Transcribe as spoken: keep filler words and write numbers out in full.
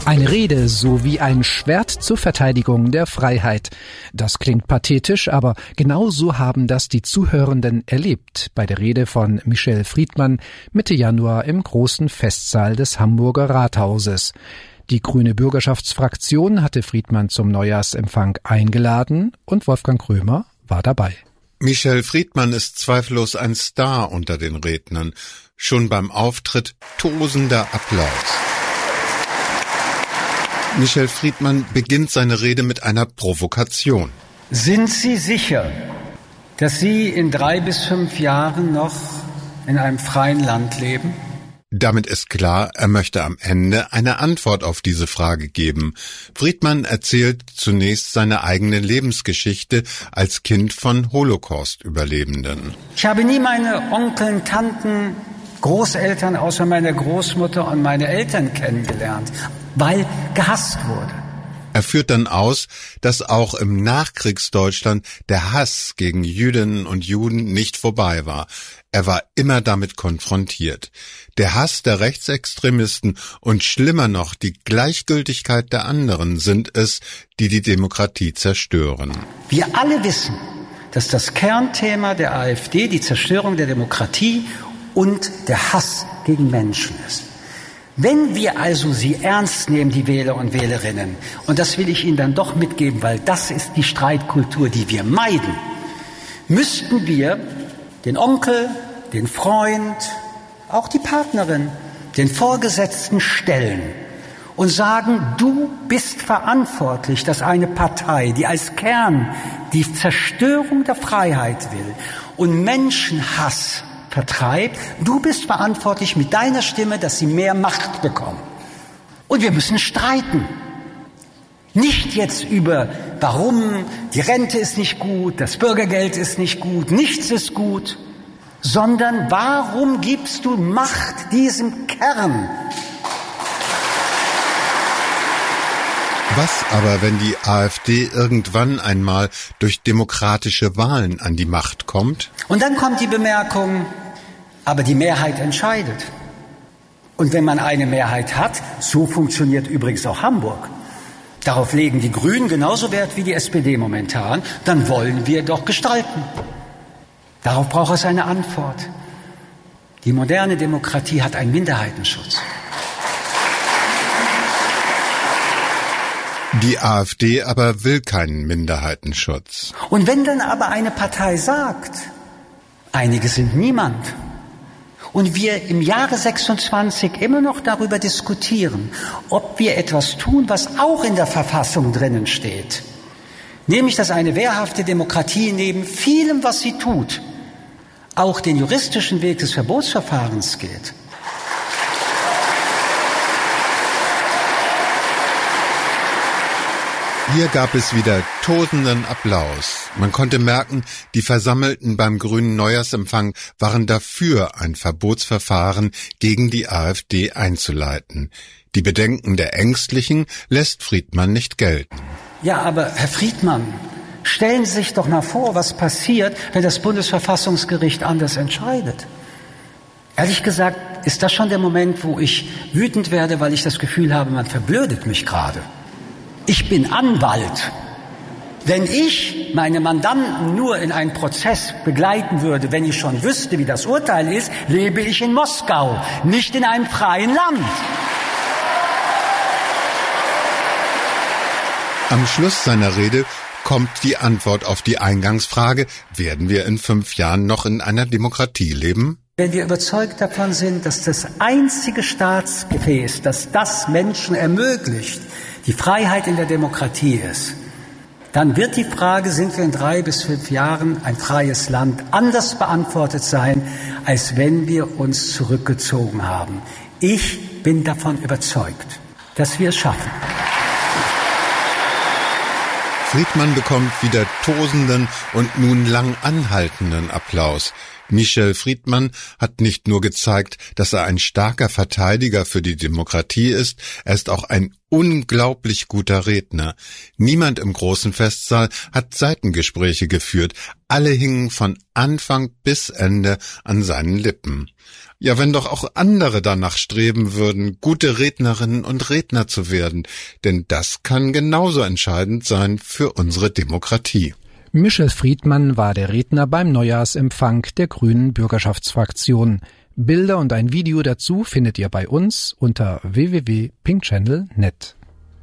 Eine Rede sowie ein Schwert zur Verteidigung der Freiheit. Das klingt pathetisch, aber genau so haben das die Zuhörenden erlebt bei der Rede von Michel Friedmann Mitte Januar im großen Festsaal des Hamburger Rathauses. Die grüne Bürgerschaftsfraktion hatte Friedmann zum Neujahrsempfang eingeladen und Wolfgang Krömer war dabei. Michel Friedmann ist zweifellos ein Star unter den Rednern. Schon beim Auftritt tosender Applaus. Michel Friedmann beginnt seine Rede mit einer Provokation. Sind Sie sicher, dass Sie in drei bis fünf Jahren noch in einem freien Land leben? Damit ist klar, er möchte am Ende eine Antwort auf diese Frage geben. Friedmann erzählt zunächst seine eigene Lebensgeschichte als Kind von Holocaust-Überlebenden. Ich habe nie meine Onkeln, Tanten, Großeltern außer meiner Großmutter und meine Eltern kennengelernt, weil gehasst wurde. Er führt dann aus, dass auch im Nachkriegsdeutschland der Hass gegen Jüdinnen und Juden nicht vorbei war. Er war immer damit konfrontiert. Der Hass der Rechtsextremisten und schlimmer noch die Gleichgültigkeit der anderen sind es, die die Demokratie zerstören. Wir alle wissen, dass das Kernthema der AfD die Zerstörung der Demokratie und der Hass gegen Menschen ist. Wenn wir also sie ernst nehmen, die Wähler und Wählerinnen, und das will ich Ihnen dann doch mitgeben, weil das ist die Streitkultur, die wir meiden, müssten wir den Onkel, den Freund, auch die Partnerin, den Vorgesetzten stellen und sagen, du bist verantwortlich, dass eine Partei, die als Kern die Zerstörung der Freiheit will und Menschenhass vertreibt, du bist verantwortlich mit deiner Stimme, dass sie mehr Macht bekommen. Und wir müssen streiten. Nicht jetzt über, warum, die Rente ist nicht gut, das Bürgergeld ist nicht gut, nichts ist gut, sondern warum gibst du Macht diesem Kern? Was aber, wenn die AfD irgendwann einmal durch demokratische Wahlen an die Macht kommt? Und dann kommt die Bemerkung, aber die Mehrheit entscheidet. Und wenn man eine Mehrheit hat, so funktioniert übrigens auch Hamburg. Darauf legen die Grünen genauso Wert wie die S P D momentan, dann wollen wir doch gestalten. Darauf braucht es eine Antwort. Die moderne Demokratie hat einen Minderheitenschutz. Die AfD aber will keinen Minderheitenschutz. Und wenn dann aber eine Partei sagt, einige sind niemand, und wir im Jahre sechsundzwanzig immer noch darüber diskutieren, ob wir etwas tun, was auch in der Verfassung drinnen steht, nämlich, dass eine wehrhafte Demokratie neben vielem, was sie tut, auch den juristischen Weg des Verbotsverfahrens geht. Hier gab es wieder tosenden Applaus. Man konnte merken, die Versammelten beim grünen Neujahrsempfang waren dafür, ein Verbotsverfahren gegen die AfD einzuleiten. Die Bedenken der Ängstlichen lässt Friedmann nicht gelten. Ja, aber Herr Friedmann, stellen Sie sich doch mal vor, was passiert, wenn das Bundesverfassungsgericht anders entscheidet. Ehrlich gesagt ist das schon der Moment, wo ich wütend werde, weil ich das Gefühl habe, man verblödet mich gerade. Ich bin Anwalt. Wenn ich meine Mandanten nur in einen Prozess begleiten würde, wenn ich schon wüsste, wie das Urteil ist, lebe ich in Moskau, nicht in einem freien Land. Am Schluss seiner Rede kommt die Antwort auf die Eingangsfrage, werden wir in fünf Jahren noch in einer Demokratie leben? Wenn wir überzeugt davon sind, dass das einzige Staatsgefäß, das das Menschen ermöglicht, die Freiheit in der Demokratie ist, dann wird die Frage, sind wir in drei bis fünf Jahren ein freies Land, anders beantwortet sein, als wenn wir uns zurückgezogen haben. Ich bin davon überzeugt, dass wir es schaffen. Friedmann bekommt wieder tosenden und nun lang anhaltenden Applaus. Michel Friedmann hat nicht nur gezeigt, dass er ein starker Verteidiger für die Demokratie ist, er ist auch ein unglaublich guter Redner. Niemand im großen Festsaal hat Seitengespräche geführt. Alle hingen von Anfang bis Ende an seinen Lippen. Ja, wenn doch auch andere danach streben würden, gute Rednerinnen und Redner zu werden, denn das kann genauso entscheidend sein für unsere Demokratie. Michel Friedmann war der Redner beim Neujahrsempfang der Grünen Bürgerschaftsfraktion. Bilder und ein Video dazu findet ihr bei uns unter w w w punkt pink channel punkt net.